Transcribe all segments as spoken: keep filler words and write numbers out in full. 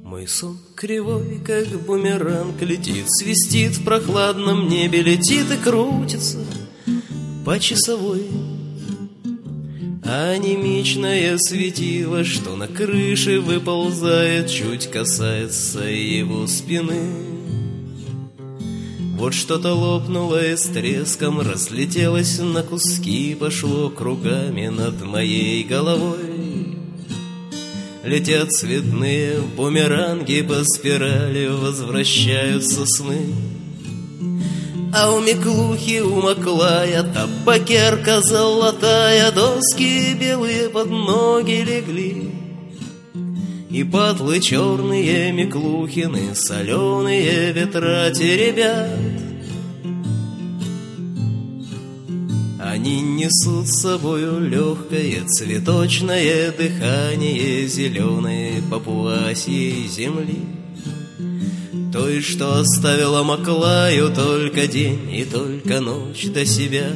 Мой сон кривой, как бумеранг, летит, свистит в прохладном небе, летит и крутится по часовой. Анемичное светило, что на крыше выползает, чуть касается его спины. Вот что-то лопнуло и с треском разлетелось на куски, пошло кругами над моей головой. Летят цветные бумеранги по спирали, возвращаются сны. А у Миклухи, у Маклая табакерка золотая, доски белые под ноги легли. И патлы черные Миклухины, соленые ветра теребят. Они несут с собою легкое цветочное дыхание зеленой папуасьей земли, той, что оставила Маклаю только день и только ночь до себя.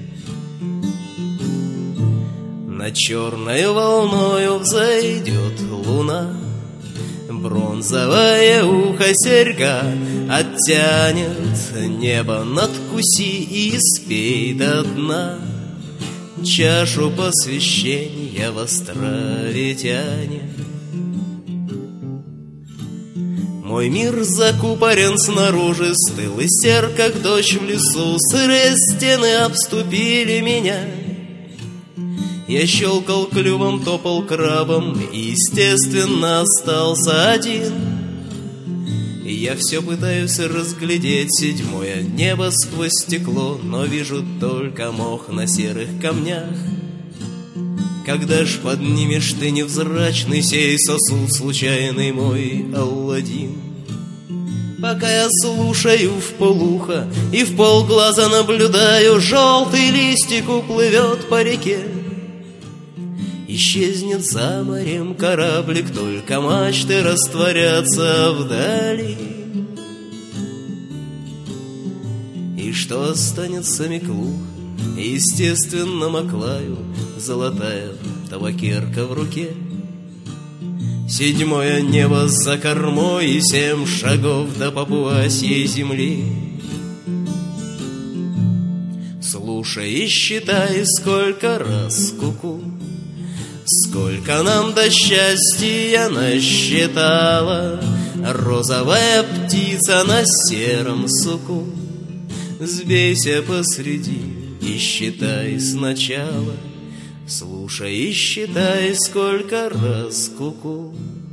Над черною волною взойдет луна, бронзовое ухо серьга оттянет небо, надкуси и спей до дна. Чашу посвящения в островитяне. Мой мир закупорен снаружи, стыл и сер, как дождь в лесу. Сырые стены обступили меня. Я щелкал клювом, топал крабом и, естественно, остался один. И я все пытаюсь разглядеть седьмое небо сквозь стекло, но вижу только мох на серых камнях. Когда ж поднимешь ты невзрачный сей сосуд, случайный мой Алладин? Пока я слушаю вполуха и в полглаза наблюдаю, желтый листик уплывет по реке. Исчезнет за морем кораблик, только мачты растворятся вдали. И что останется Миклух? Естественно, Маклаю золотая табакерка в руке. Седьмое небо за кормой и семь шагов до папуасьей земли. Слушай и считай, сколько раз ку-ку, сколько нам до счастья насчитала розовая птица на сером суку. Сбейся посреди и считай сначала, слушай и считай, сколько раз ку-ку.